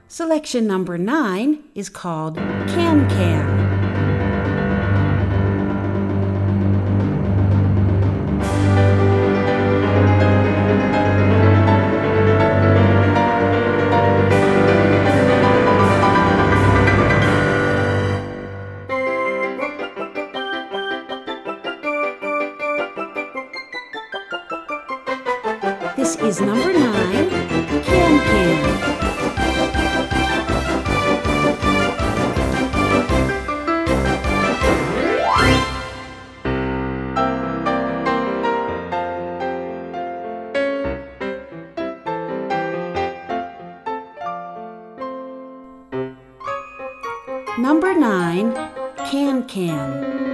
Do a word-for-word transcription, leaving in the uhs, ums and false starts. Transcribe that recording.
Selection number nine is called Can Can. This is number nine, Can Can. Number nine, Can Can.